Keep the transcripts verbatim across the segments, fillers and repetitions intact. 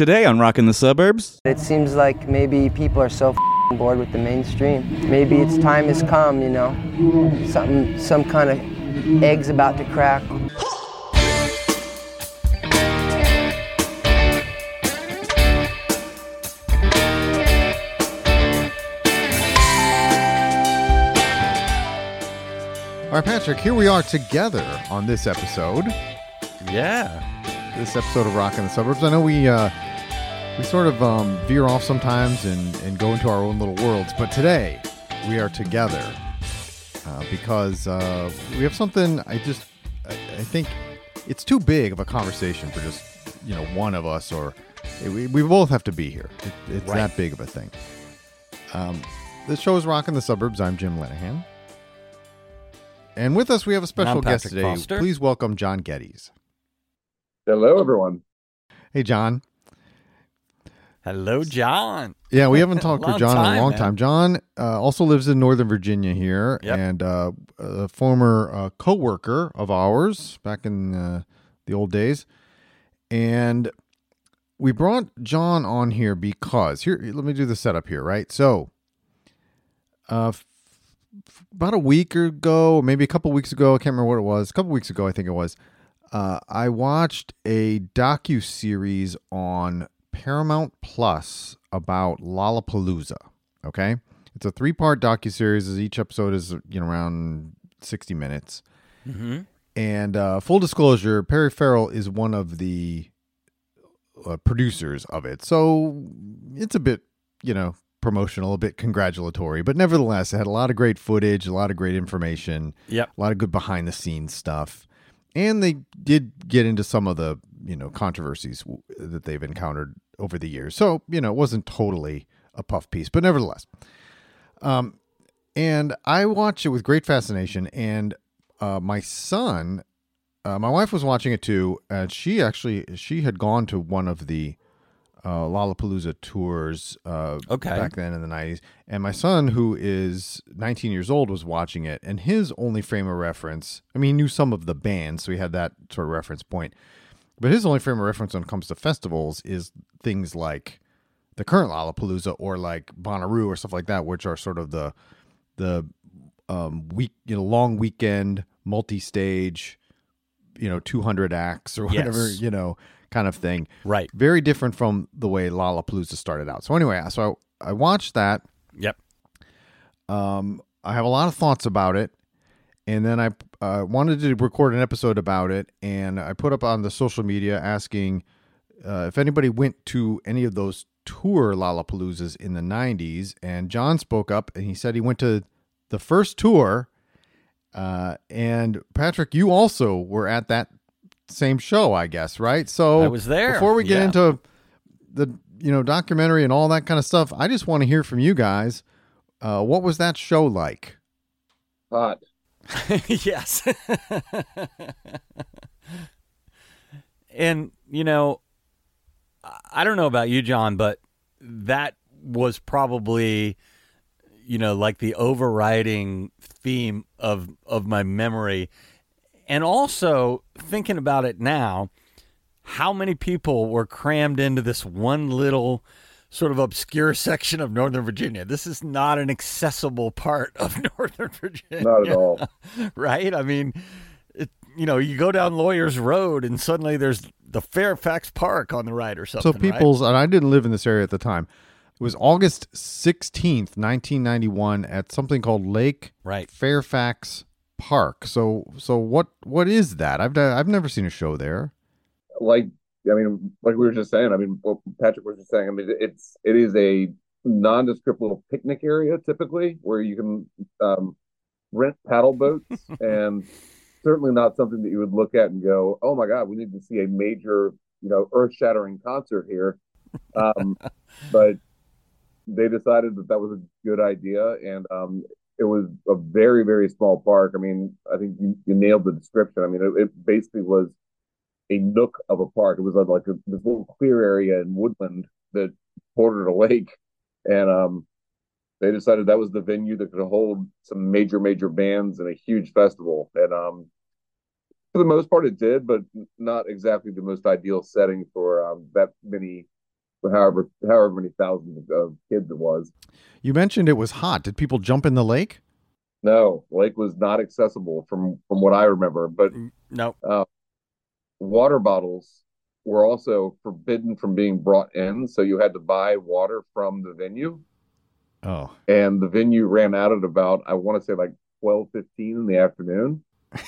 Today on Rockin' the Suburbs. It seems like maybe people are so f***ing bored with the mainstream. Maybe its time has come, you know. Something, some kind of egg's about to crack. All right, Patrick, here we are together on this episode. Yeah. This episode of Rockin' the Suburbs. I know we uh, we sort of um, veer off sometimes and, and go into our own little worlds, but today we are together uh, because uh, we have something I just, I, I think it's too big of a conversation for just, you know, one of us, or we, we both have to be here. It, it's right. that big of a thing. Um, this show is Rockin' the Suburbs. I'm Jim Lenahan. And with us, we have a special guest today. Foster. Please welcome John Geddes. Hello, everyone. Hey, John. Hello, John. Yeah, we haven't talked to Long John in a time, long man. time. John uh, also lives in Northern Virginia here, Yep. and uh, a former uh, co-worker of ours back in uh, the old days. And we brought John on here because, here, let me do the setup here, right? So, uh, f- f- about a week ago, or maybe a couple weeks ago, I can't remember what it was, a couple weeks ago, I think it was, uh, I watched a docu-series on Paramount Plus about Lollapalooza. Okay, it's a three-part docuseries. Each episode is, you know, around sixty minutes. Mm-hmm. And uh, full disclosure, Perry Farrell is one of the uh, producers of it, so it's a bit, you know, promotional, a bit congratulatory, but nevertheless, it had a lot of great footage, a lot of great information, Yep. a lot of good behind-the-scenes stuff. And they did get into some of the, you know, controversies w- that they've encountered over the years. So, you know, it wasn't totally a puff piece, but nevertheless. Um, and I watched it with great fascination. And uh, my son, uh, my wife was watching it too. And she actually, she had gone to one of the uh, Lollapalooza tours uh, Okay. back then in the nineties. And my son, who is nineteen years old, was watching it. And his only frame of reference, I mean, he knew some of the bands, so he had that sort of reference point. But his only frame of reference when it comes to festivals is things like the current Lollapalooza or like Bonnaroo or stuff like that, which are sort of the the um, week, you know, long weekend, multi-stage, you know, two hundred acts or whatever, Yes. you know, kind of thing. Right. Very different from the way Lollapalooza started out. So anyway, so I, I watched that. Yep. Um, I have a lot of thoughts about it, and then I uh, wanted to record an episode about it, and I put up on the social media asking uh, if anybody went to any of those tour Lollapaloozas in the nineties, and John spoke up, and he said he went to the first tour, uh, and Patrick, you also were at that same show, I guess, right? So I was there. Before we get Yeah. into the, you know, documentary and all that kind of stuff, I just want to hear from you guys. Uh, what was that show like? Hot. Yes. And, you know, I don't know about you, John, but that was probably, you know, like the overriding theme of of my memory. And also thinking about it now, how many people were crammed into this one little sort of obscure section of Northern Virginia? This is not an accessible part of Northern Virginia. Not at all. Right? I mean, it, you know, you go down Lawyers Road and suddenly there's the Fairfax Park on the right or something. So people's, right? and I didn't live in this area at the time. It was August sixteenth, nineteen ninety-one at something called Lake Right. Fairfax Park. So, so what, what is that? I've, I've never seen a show there. Like, I mean, like we were just saying, I mean, what Patrick was just saying, I mean, it's, it is a nondescript little picnic area typically where you can um, rent paddle boats and certainly not something that you would look at and go, oh my God, we need to see a major, you know, earth shattering concert here. Um, but they decided that that was a good idea. And um, it was a very, very small park. I mean, I think you, you nailed the description. I mean, it, it basically was a nook of a park. It was like a, this little clear area in woodland that bordered a lake. And um, they decided that was the venue that could hold some major, major bands and a huge festival. And um, for the most part, it did, but not exactly the most ideal setting for um, that many however however many thousands of, of kids it was. You mentioned it was hot. Did people jump in the lake? No, the lake was not accessible from from what I remember. But No. uh, water bottles were also forbidden from being brought in, so you had to buy water from the venue. Oh, And the venue ran out at about, I want to say, like twelve fifteen in the afternoon.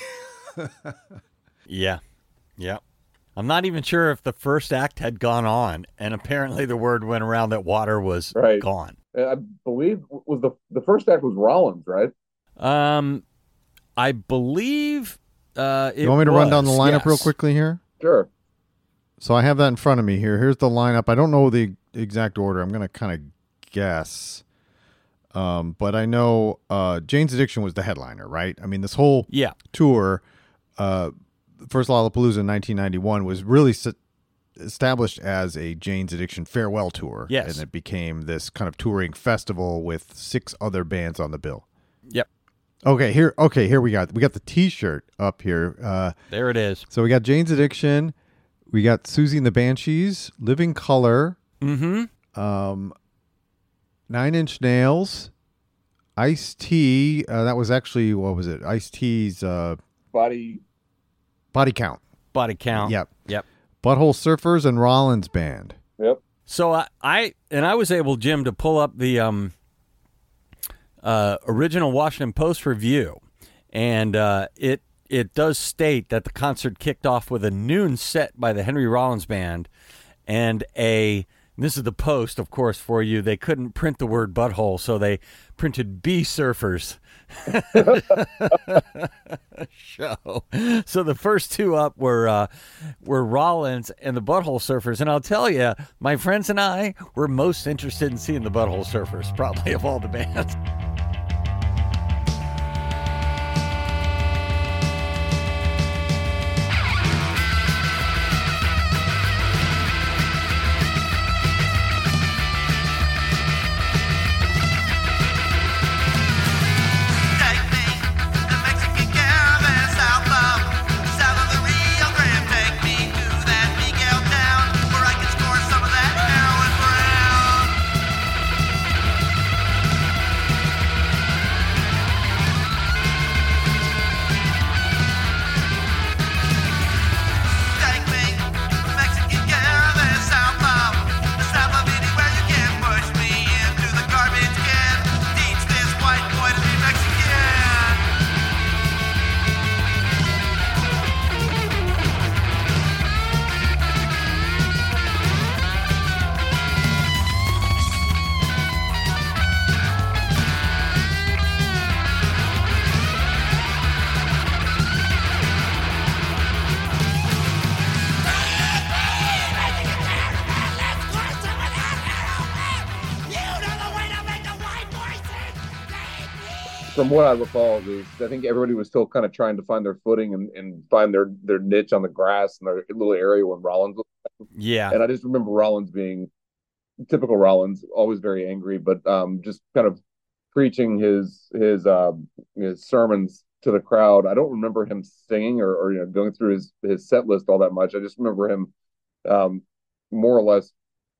Yeah. Yeah. I'm not even sure if the first act had gone on, and apparently the word went around that water was Right. gone. And I believe was the the first act was Rollins, right? Um, I believe uh, it you want me to run down the was, lineup yes. real quickly here? Sure. So I have that in front of me here. Here's the lineup. I don't know the exact order. I'm going to kind of guess. Um, but I know uh, Jane's Addiction was the headliner, right? I mean, this whole Yeah. tour, uh, First Lollapalooza in nineteen ninety-one, was really s- established as a Jane's Addiction farewell tour. Yes. And it became this kind of touring festival with six other bands on the bill. Yep. Okay, here okay, here we got we got the t-shirt up here. Uh, There it is. so we got Jane's Addiction, we got Susie and the Banshees, Living Color, Mm-hmm. um, Nine Inch Nails, Ice-T, uh, that was actually, what was it? Ice-T's uh, Body. Body Count. Body count. Yep. Yep. Butthole Surfers and Rollins Band. Yep. So I, I and I was able, Jim, to pull up the um, uh, original Washington Post review, and uh, it it does state that the concert kicked off with a noon set by the Henry Rollins Band, and a this is the Post, of course, for you. They couldn't print the word butthole, so they printed B Surfers. Show. So the first two up were uh, were Rollins and the Butthole Surfers, and I'll tell you, my friends and I were most interested in seeing the Butthole Surfers, probably of all the bands. From what I recall, it was, I think everybody was still kind of trying to find their footing and, and find their, their niche on the grass and their little area when Rollins was. Yeah. And I just remember Rollins being typical Rollins, always very angry, but um, just kind of preaching his his uh, his sermons to the crowd. I don't remember him singing or, or you know going through his his set list all that much. I just remember him um, more or less.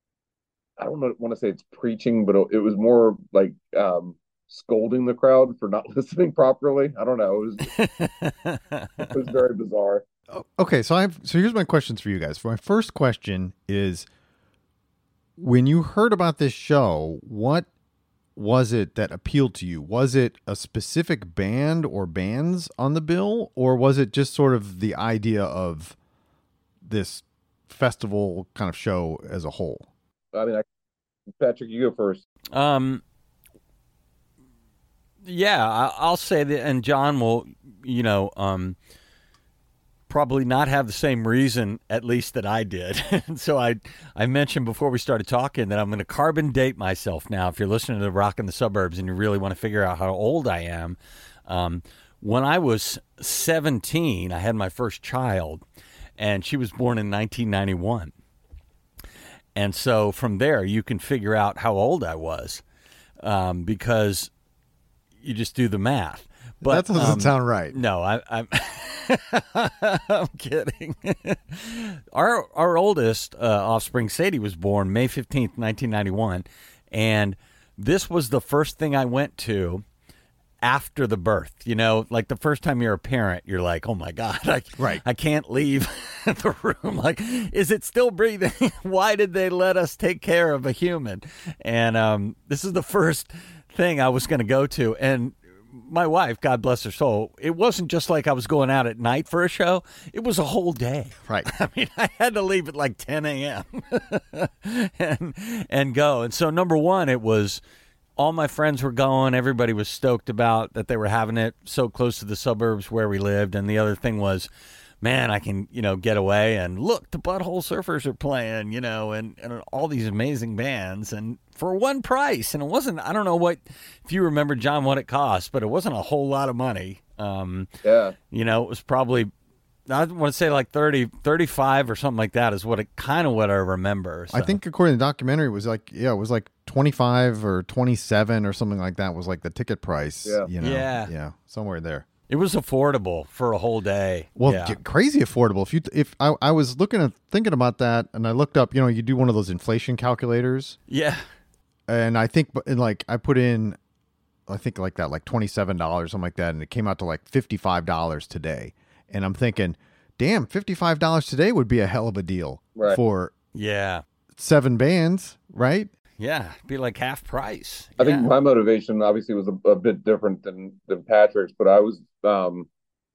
I don't want to say it's preaching, but it was more like um, scolding the crowd for not listening properly. I don't know. It was it was very bizarre. Okay, so I have so here's my questions for you guys. For my first question is, when you heard about this show, what was it that appealed to you? Was it a specific band or bands on the bill, or was it just sort of the idea of this festival kind of show as a whole? I mean, I, Patrick, you go first. Um. Yeah, I, I'll say that, and John will, you know, um, probably not have the same reason, at least that I did. So I, I mentioned before we started talking that I'm going to carbon date myself now. If you're listening to Rock in the Suburbs and you really want to figure out how old I am, um, when I was seventeen, I had my first child, and she was born in nineteen ninety-one. And so from there, you can figure out how old I was, um, because you just do the math. But that doesn't um, sound right. No, I, I'm I'm kidding. our our oldest uh, offspring, Sadie, was born May fifteenth, nineteen ninety-one, and this was the first thing I went to after the birth. You know, like the first time you're a parent, you're like, oh my God, I, Right. I can't leave the room. Like, is it still breathing? Why did they let us take care of a human? And um, this is the first thing I was going to go to. And my wife, God bless her soul, it wasn't just like I was going out at night for a show. It was a whole day. Right. I mean, I had to leave at like ten a.m. and and go. And so, number one, it was all my friends were going. Everybody was stoked about that they were having it so close to the suburbs where we lived. And the other thing was, man, I can, you know, get away and look, the Butthole Surfers are playing, you know, and, and all these amazing bands and for one price. And it wasn't, I don't know what, if you remember, John, what it cost, but it wasn't a whole lot of money. Um, Yeah. You know, it was probably, I want to say like thirty, thirty-five or something like that is what it kind of what I remember. So. I think according to the documentary, it was like, yeah, it was like twenty-five or twenty-seven or something like that was like the ticket price. Yeah. You know? Yeah. Yeah. Somewhere there. It was affordable for a whole day. Well, yeah. c- crazy affordable. If you, if I, I was looking at thinking about that, and I looked up, you know, you do one of those inflation calculators, Yeah. and I think, and like, I put in, I think like that, like twenty-seven dollars, something like that, and it came out to like fifty-five dollars today. And I'm thinking, damn, fifty-five dollars today would be a hell of a deal Right. for Yeah. seven bands, right? Yeah. It'd be like half price. I think Yeah. my motivation obviously was a, a bit different than than Patrick's, but I was um,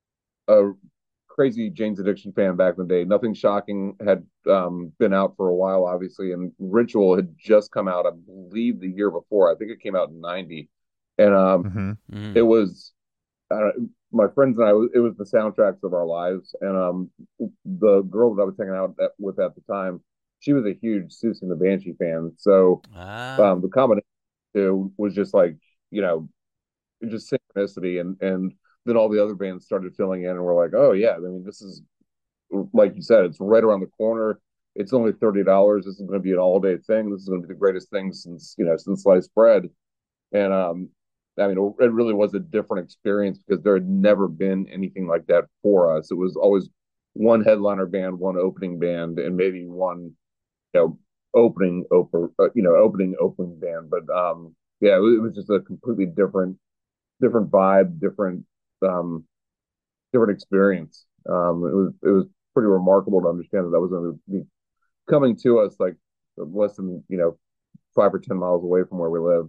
a crazy Jane's Addiction fan back in the day. Nothing Shocking had um, been out for a while, obviously, and Ritual had just come out, I believe, the year before. I think it came out in ninety, and um, Mm-hmm. Mhm. it was uh, my friends and I. It was the soundtracks of our lives, and um, the girl that I was hanging out at, with at the time, she was a huge Susie and the Banshee fan. So Ah. um, the combination two was just like, you know, just synchronicity, and and then all the other bands started filling in, and we're like, oh yeah, I mean, this is, like you said, it's right around the corner. It's only thirty dollars. This is going to be an all day thing. This is going to be the greatest thing since, you know, since sliced bread. And um, I mean, it really was a different experience because there had never been anything like that for us. It was always one headliner band, one opening band, and maybe one, you know, opening open, uh, you know, opening opening band. But um, yeah, it was, it was just a completely different, different vibe, different, um, different experience. Um, it was it was pretty remarkable to understand that that was going to be coming to us like less than, you know, five or ten miles away from where we live.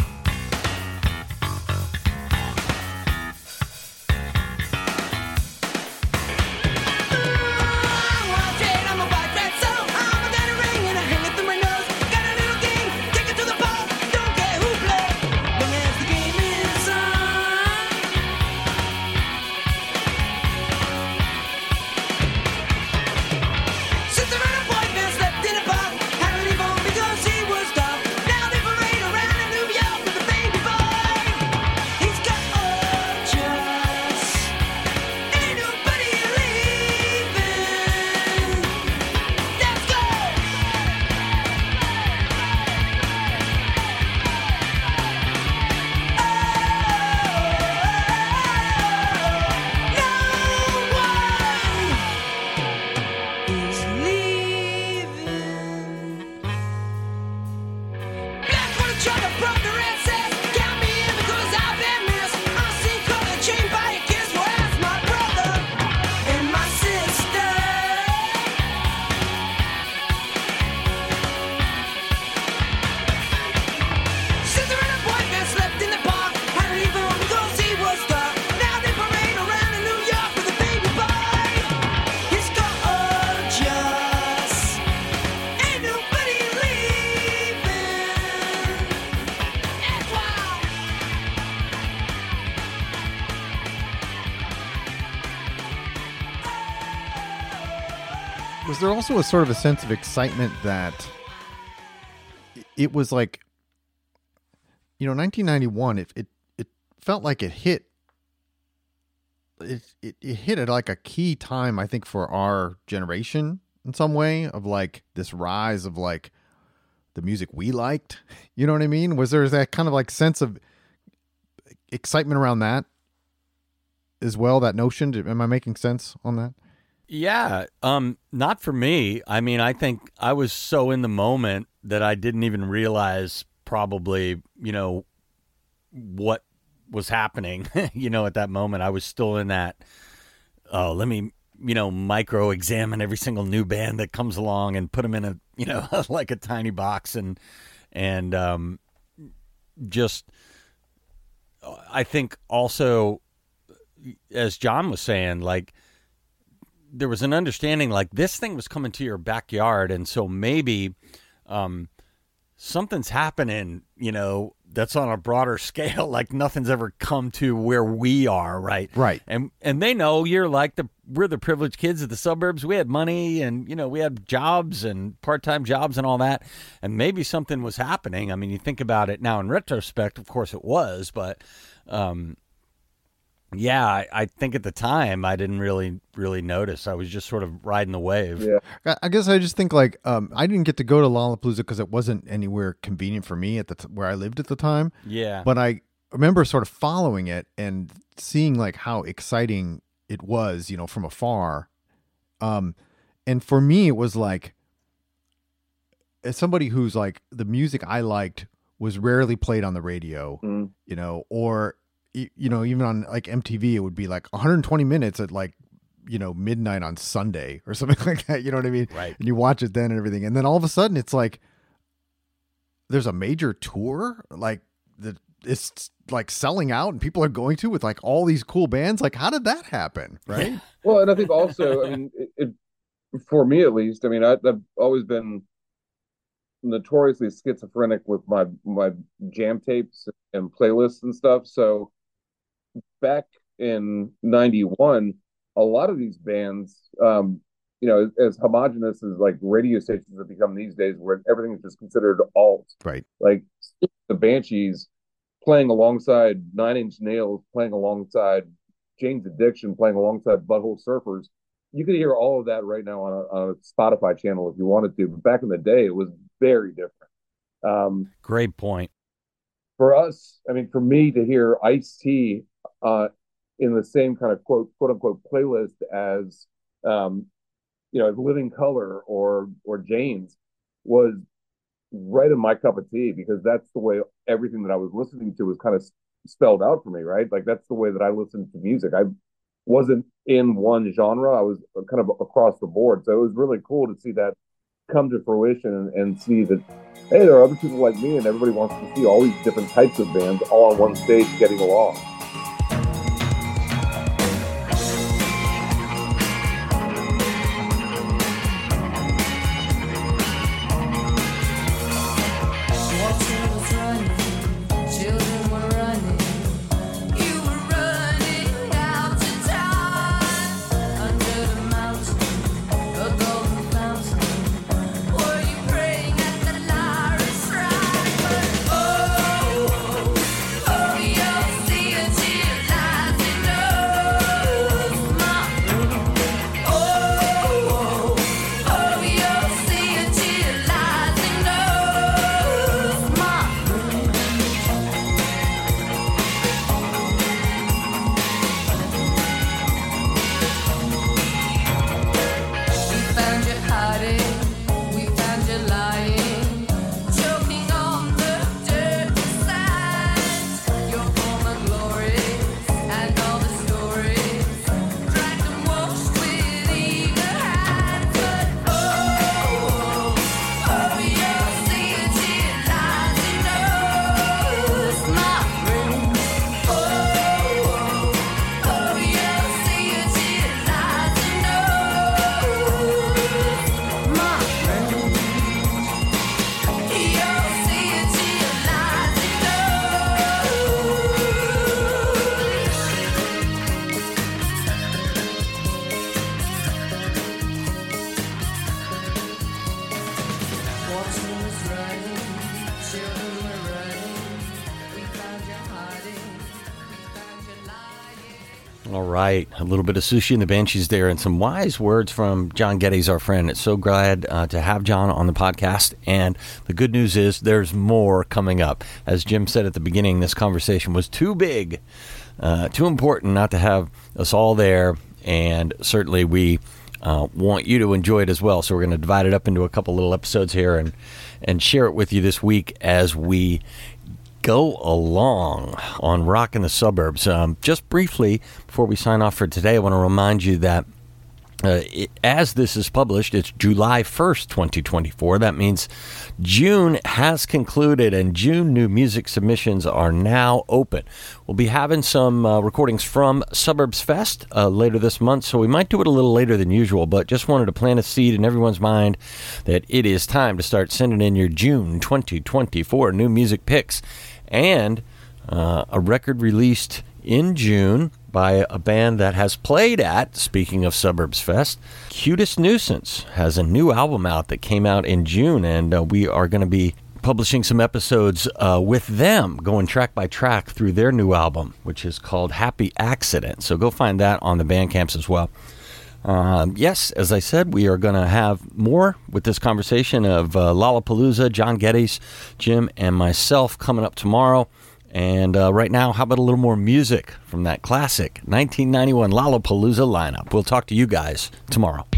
Was there also a sort of a sense of excitement that it was like, you know, nineteen ninety-one, it it, it felt like it hit it, it it hit at like a key time, I think, for our generation in some way, of like this rise of like the music we liked. You know what I mean? Was there that kind of like sense of excitement around that? as well, that notion? Am I making sense on that? Yeah, um, not for me. I mean, I think I was so in the moment that I didn't even realize probably, you know, what was happening, you know, at that moment. I was still in that, oh, let me, you know, micro examine every single new band that comes along and put them in a, you know, like a tiny box and, and um, just, I think also, as John was saying, like, there was an understanding like this thing was coming to your backyard. And so maybe um, something's happening, you know, that's on a broader scale, like nothing's ever come to where we are. Right. Right. And, and they know you're like the, we're the privileged kids of the suburbs. We had money and, you know, we had jobs and part-time jobs and all that. And maybe something was happening. I mean, you think about it now in retrospect, of course it was, but, um, yeah, I, I think at the time I didn't really, really notice. I was just sort of riding the wave. Yeah. I guess I just think like um, I didn't get to go to Lollapalooza because it wasn't anywhere convenient for me at the t- where I lived at the time. Yeah. But I remember sort of following it and seeing like how exciting it was, you know, from afar. Um, and for me, it was like, as somebody who's like the music I liked was rarely played on the radio, Mm. you know, or you know, even on like M T V, it would be like one hundred twenty minutes at like, you know, midnight on Sunday or something like that. You know what I mean? Right. And you watch it then and everything. And then all of a sudden it's like, there's a major tour, like the it's like selling out and people are going to with like all these cool bands. Like, how did that happen? Right. Well, and I think also, I mean, it, it for me at least, I mean, I, I've always been notoriously schizophrenic with my my jam tapes and playlists and stuff. So back in ninety-one, a lot of these bands, um, you know, as, as homogenous as like radio stations have become these days, where everything is just considered alt. Right. Like the Banshees playing alongside Nine Inch Nails, playing alongside Jane's Addiction, playing alongside Butthole Surfers. You could hear all of that right now on a, on a Spotify channel if you wanted to. But back in the day, it was very different. Um, Great point. For us, I mean, for me to hear Ice-T uh, in the same kind of quote, quote unquote playlist as, um, you know, Living Color or, or Jane's was right in my cup of tea, because that's the way everything that I was listening to was kind of spelled out for me, right? Like that's the way that I listened to music. I wasn't in one genre. I was kind of across the board. So it was really cool to see that come to fruition and, and see that, hey, there are other people like me, and everybody wants to see all these different types of bands all on one stage getting along. All right, a little bit of Sushi and the Banshees there, and some wise words from John Geddes, our friend. It's so glad uh, to have John on the podcast, and the good news is there's more coming up. As Jim said at the beginning, this conversation was too big uh, too important not to have us all there. And certainly we uh, want you to enjoy it as well. So we're going to divide it up into a couple little episodes here and, and share it with you this week as we go along on Rock in the Suburbs. Um, just briefly, before we sign off for today, I want to remind you that uh, it, as this is published, it's July first, twenty twenty-four. That means June has concluded, and June new music submissions are now open. We'll be having some uh, recordings from Suburbs Fest uh, later this month, so we might do it a little later than usual, but just wanted to plant a seed in everyone's mind that it is time to start sending in your June twenty twenty-four new music picks. And uh, a record released in June by a band that has played at, speaking of Suburbs Fest, Cutest Nuisance has a new album out that came out in June, and uh, we are going to be publishing some episodes uh, with them, going track by track through their new album, which is called Happy Accident. So go find that on the Bandcamps as well. Um, yes, as I said, we are going to have more with this conversation of uh, Lollapalooza, John Geddes, Jim, and myself coming up tomorrow. And uh, right now, how about a little more music from that classic nineteen ninety-one Lollapalooza lineup? We'll talk to you guys tomorrow.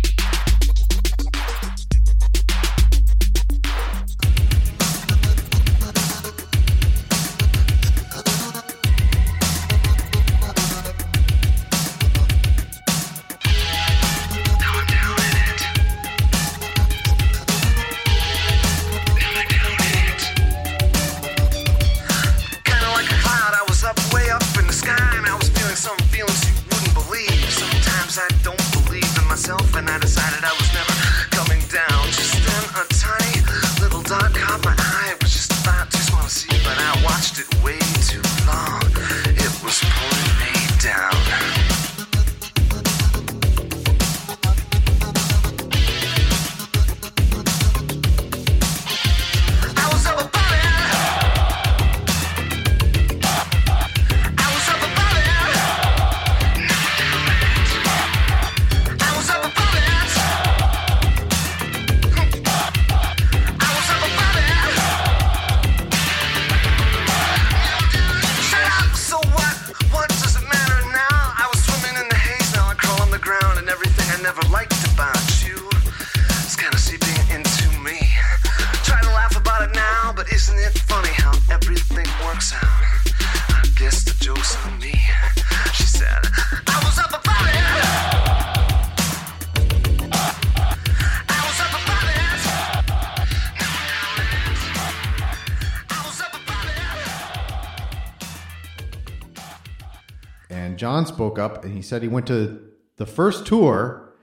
And I decided I was never coming down. Just then a tiny little dot caught my eye. It was just about too small to see, but I watched it way too long. It was pulling me down. I was up above it. I was up above it. I was up above it. Never liked about you. It's kind of seeping into me. Try to laugh about it now, but isn't it funny how everything works out? I guess the joke's on me. She said, I was up above it. I was up above it. I was up above it. And John spoke up and he said he went to the first tour